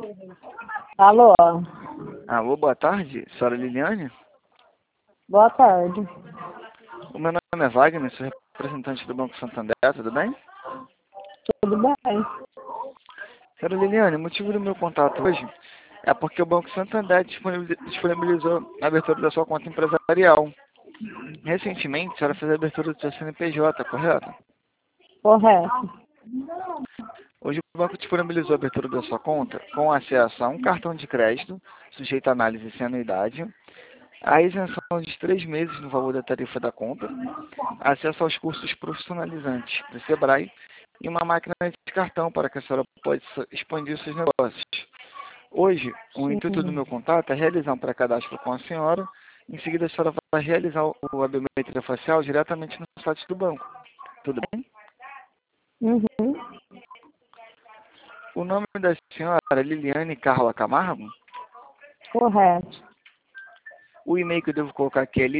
Alô? Alô, boa tarde, senhora Liliane. Boa tarde. O meu nome é Wagner, sou representante do Banco Santander, tudo bem? Tudo bem? Senhora Liliane, o motivo do meu contato hoje é porque o Banco Santander disponibilizou a abertura da sua conta empresarial. Recentemente, a senhora fez a abertura do seu CNPJ, correto? Correto. Hoje o banco disponibilizou a abertura da sua conta com acesso a um cartão de crédito, sujeito a análise sem anuidade, a isenção de 3 meses no valor da tarifa da conta, acesso aos cursos profissionalizantes do Sebrae e uma máquina de cartão para que a senhora possa expandir seus negócios. Hoje, o intuito do meu contato é realizar um pré-cadastro com a senhora. Em seguida, a senhora vai realizar a biometria facial diretamente no site do banco. Tudo bem? Uhum. O nome da senhora é Liliane Carla Camargo. Correto. O e-mail que eu devo colocar aqui é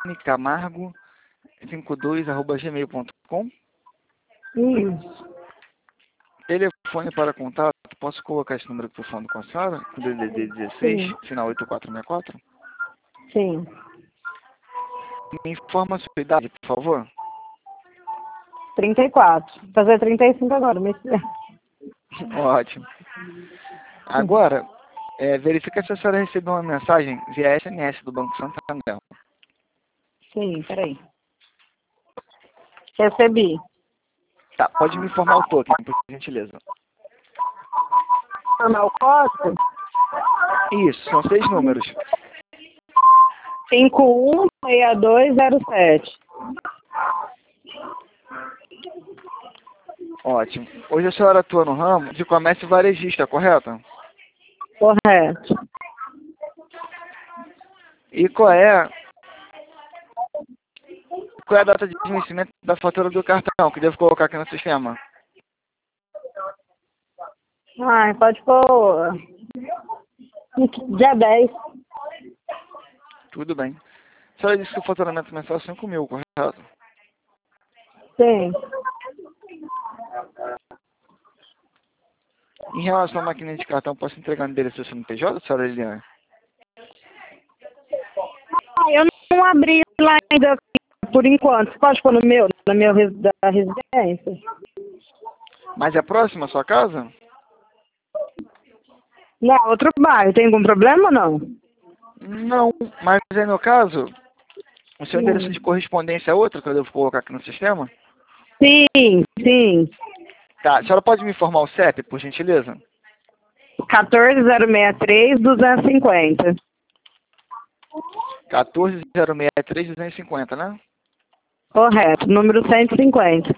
lilianecamargo52@gmail.com. Isso. Telefone para contato, posso colocar esse número que eu estou falando com a senhora? Com DDD 16, Sim. final 8464? Sim. Me informa a sua idade, por favor. 34. Fazer 35 agora, mês que vem. Ótimo. Agora, verifica se a senhora recebeu uma mensagem via SMS do Banco Santander. Sim, peraí. Recebi. Tá, pode me informar o token, por gentileza. Formar o código? Isso, são 6 números. 516207. Ótimo. Hoje a senhora atua no ramo de comércio varejista, correto? Correto. E qual é a data de vencimento da fatura do cartão que devo colocar aqui no sistema? Ai, pode pôr dia 10. Tudo bem. A senhora disse que o faturamento mensal é 5 mil, correto? Sim. Em relação à máquina de cartão, posso entregar no endereço do CNPJ, senhora Liliane? Eu não abri lá ainda por enquanto. Você pode pôr no meu, na minha da residência? Mas é próximo à sua casa? Não, outro bairro. Tem algum problema ou não? Não, mas aí no caso, o seu endereço de correspondência é outro que eu devo colocar aqui no sistema? Sim, sim. Tá, a senhora pode me informar o CEP, por gentileza? 14063-250. 14063-250, né? Correto. Número 150.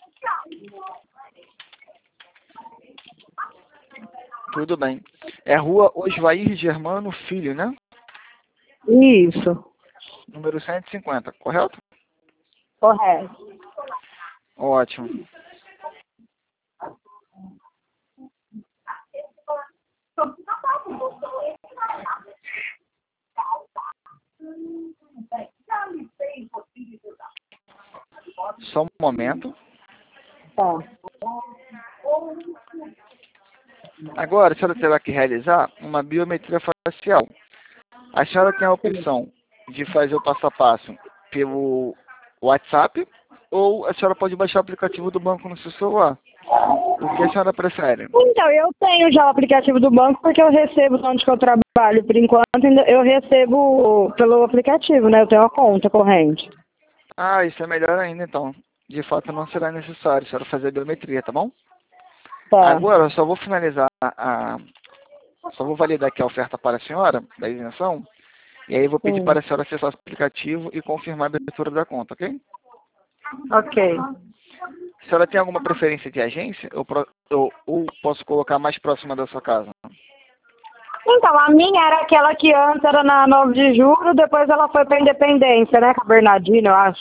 Tudo bem. É Rua Osvair Germano Filho, né? Isso. Número 150, correto? Correto. Ótimo. Só um momento. Tá. Agora, a senhora terá que realizar uma biometria facial. A senhora tem a opção de fazer o passo a passo pelo WhatsApp ou a senhora pode baixar o aplicativo do banco no seu celular. O que a senhora prefere? Então, eu tenho já o aplicativo do banco porque eu recebo onde que eu trabalho. Por enquanto, eu recebo pelo aplicativo, né? Eu tenho uma conta corrente. Ah, isso é melhor ainda então. De fato, não será necessário a senhora fazer a biometria, tá bom? Tá. Agora, eu só vou finalizar só vou validar aqui a oferta para a senhora, da isenção, e aí eu vou pedir Sim. para a senhora acessar o aplicativo e confirmar a abertura da conta, ok? Ok. A senhora tem alguma preferência de agência ou posso colocar mais próxima da sua casa? Então, a minha era aquela que antes era na 9 de julho, depois ela foi pra Independência, né? Com a Bernardina, eu acho.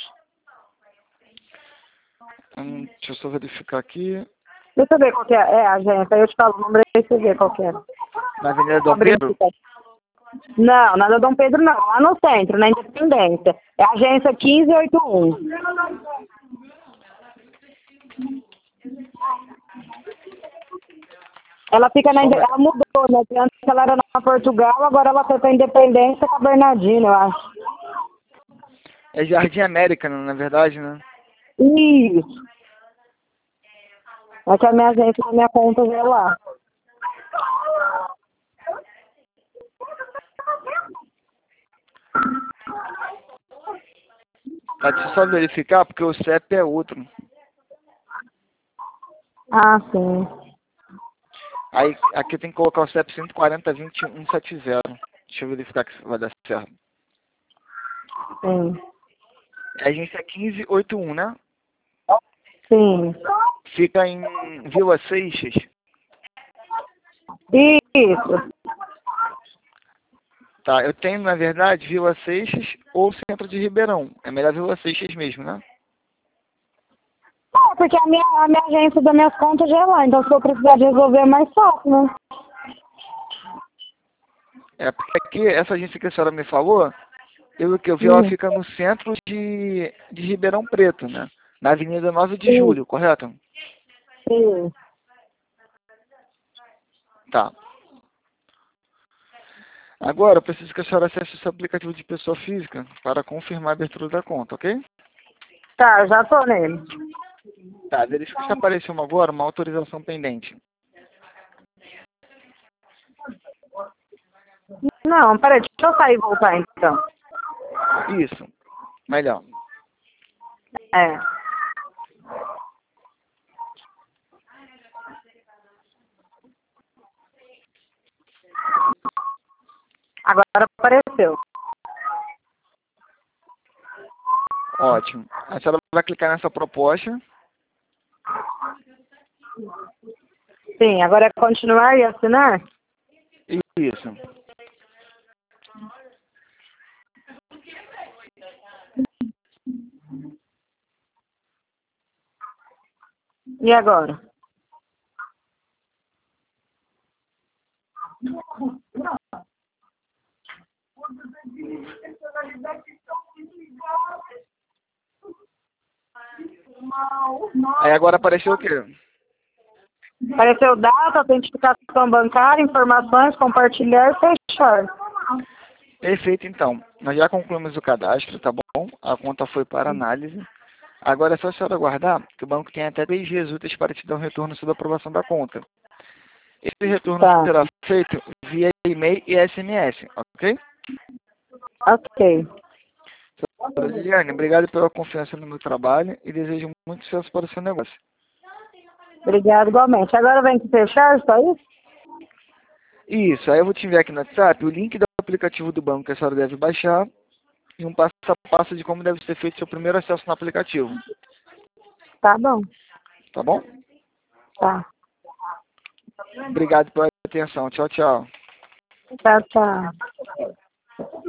Deixa eu só verificar aqui. Deixa eu ver qual que é a agência. Aí eu te falo o número aí você vê qual que é. Na Avenida Dom Abrindo Pedro? aqui. Não, nada Dom Pedro não. Lá no centro, na Independência. É a agência 1581. Ela fica na... Só uma- Ela mudou, né? Porque antes ela era na Portugal, agora ela foi pra Independência com a Bernardina, eu acho. É Jardim América, na verdade, né? Isso. É que a minha agência, a minha conta já é lá. Tá, deixa eu só verificar, porque o CEP é outro. Ah, sim. Aí, aqui tem que colocar o CEP 140-2170. Deixa eu verificar que vai dar certo. Sim. A agência é 1581, né? Sim. Fica em Vila Seixas. Isso. Tá, eu tenho, na verdade, Vila Seixas ou Centro de Ribeirão. É melhor Vila Seixas mesmo, né? É, porque a minha agência das minhas contas já é lá, então se eu precisar de resolver é mais fácil, né? É porque aqui, essa agência que a senhora me falou, pelo que eu vi, ela Sim. fica no centro de Ribeirão Preto, né? Na Avenida 9 de Sim. Julho, correto? Sim. Tá. Agora, eu preciso que a senhora acesse o seu aplicativo de pessoa física para confirmar a abertura da conta, ok? Tá, eu já tô nele. Tá, verifica se apareceu agora uma autorização pendente. Não, peraí, deixa eu sair e voltar então. Isso, melhor. É. Agora apareceu. Ótimo. A senhora vai clicar nessa proposta. Sim, agora é continuar e assinar? Isso. E agora? Aí agora apareceu o quê? Apareceu data, autentificação bancária, informações, compartilhar e fechar. Perfeito, então. Nós já concluímos o cadastro, tá bom? A conta foi para análise. Agora é só a senhora aguardar que o banco tem até 3 dias úteis para te dar um retorno sobre a aprovação da conta. Esse retorno Tá, será feito via e-mail e SMS, ok? ok. Doutora Liliane, obrigado pela confiança no meu trabalho e desejo muito sucesso para o seu negócio. Obrigado igualmente. Agora vem que fechar, só isso? Isso, aí eu vou te enviar aqui no WhatsApp o link do aplicativo do banco que a senhora deve baixar e um passo a passo de como deve ser feito seu primeiro acesso no aplicativo. Tá bom. Tá bom? Tá. Obrigado pela atenção. Tchau, tchau. Tchau, tchau.